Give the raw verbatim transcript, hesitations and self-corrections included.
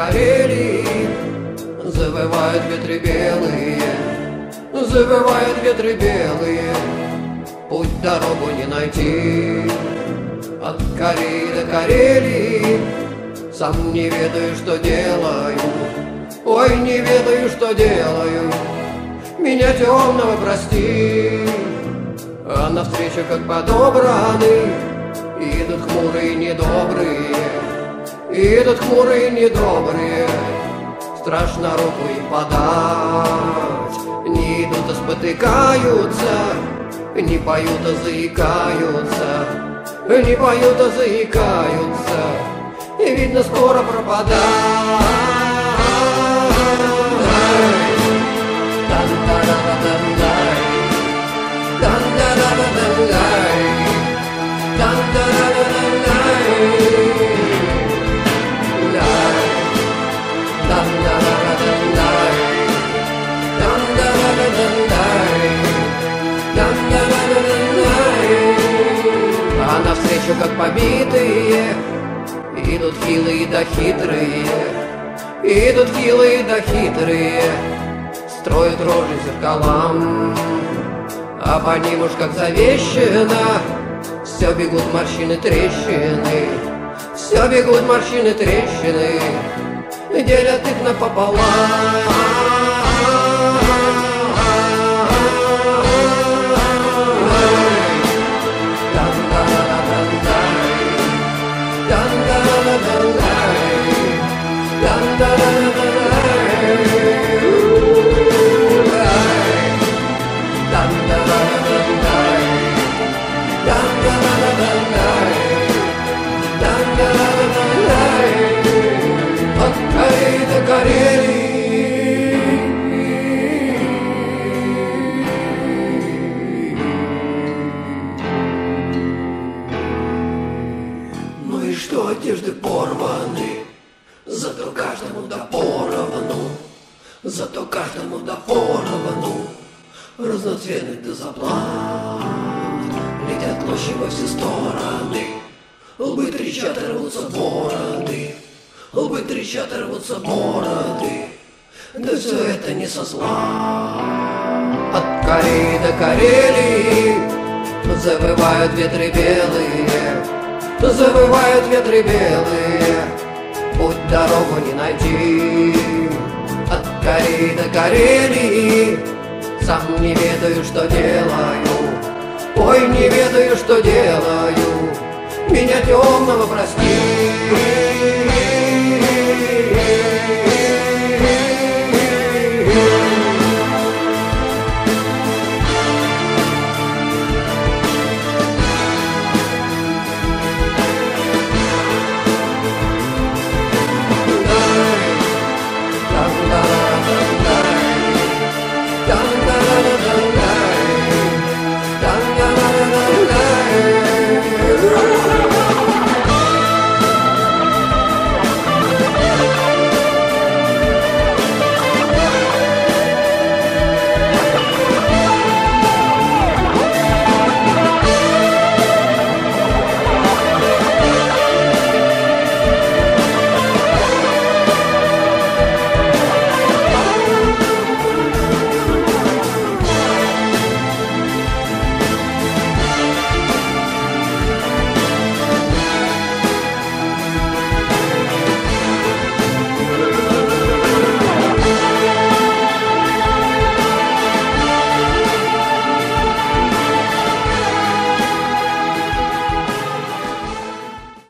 Карелии завывают ветры белые, завывают ветры белые, путь дорогу не найти. От Кореи до Карелии сам не ведаю, что делаю, ой, не ведаю, что делаю. Меня темного прости, а навстречу, как подобраны, идут хмурые недобрые, идут хмурые недобрые. Страшно руку им подать, не идут, а спотыкаются, не поют, а заикаются, не поют, а заикаются, и видно, скоро пропадать. А навстречу, как побитые, идут хилые да хитрые, идут хилые да хитрые, строят рожи зеркалам, а по ним уж как завещено, все бегут морщины трещины, все бегут морщины трещины, делят их напополам. Ну и что, одежды порваны, зато каждому да поровну, зато каждому да поровну, разноцветных да заплат, летят площади во все стороны, лбы трещат, рвутся бороды, лбы трещат, рвутся бороды, да все это не со зла. От Кореи до Карелии завывают ветры белые, завывают ветры белые, путь дорогу не найти. От Кореи до Карелии сам не ведаю, что делаю, ой, не ведаю, что делаю. Меня темного прости.